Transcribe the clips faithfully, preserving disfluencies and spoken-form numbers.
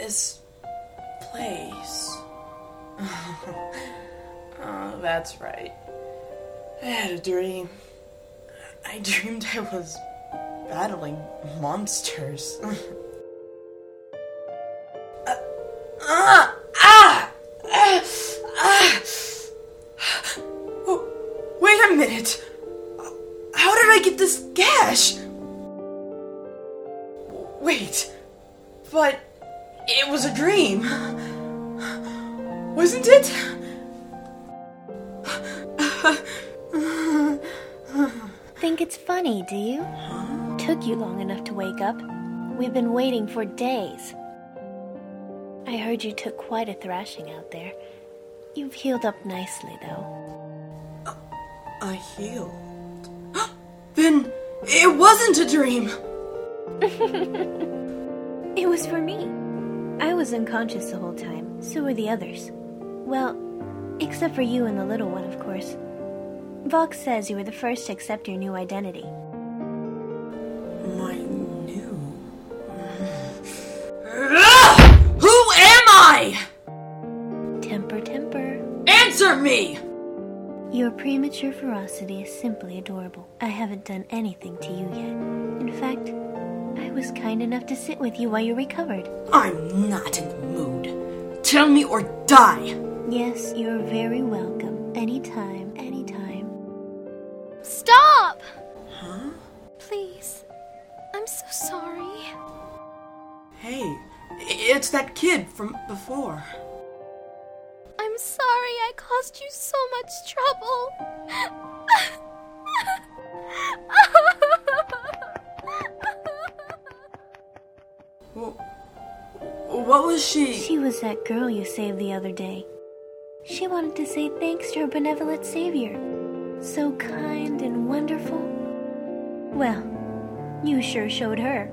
this place? Oh, that's right. I had a dream. I dreamed I was battling monsters. uh, ah! Ah! Ah! Ah! Oh, wait a minute! How did I get this gash? Wait, but it was a dream, wasn't it? Think it's funny, do you? Huh? Took you long enough to wake up. We've been waiting for days. I heard you took quite a thrashing out there. You've healed up nicely, though. Uh, I healed? Then it wasn't a dream! It was for me. I was unconscious the whole time, so were the others. Well, except for you and the little one, of course. Vox says you were the first to accept your new identity. My new... Who am I? Temper, temper. Answer me! Your premature ferocity is simply adorable. I haven't done anything to you yet. In fact, I was kind enough to sit with you while you recovered. I'm not in the mood. Tell me or die! Yes, you're very welcome. Anytime, anytime. Stop! Huh? Please. I'm so sorry. Hey, it's that kid from before. I'm sorry I caused you so much trouble. Well, what was she? She was that girl you saved the other day. She wanted to say thanks to her benevolent savior. So kind and wonderful. Well, you sure showed her.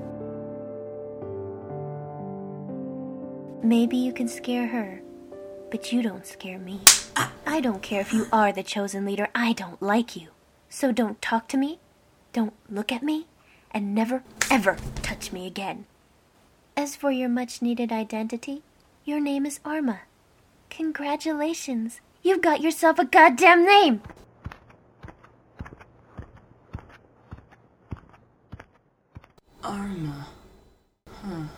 Maybe you can scare her, but you don't scare me. I don't care if you are the chosen leader. I don't like you. So don't talk to me, don't look at me, and never, ever touch me again. As for your much-needed identity, your name is Arma. Congratulations. You've got yourself a goddamn name. Arma. Huh.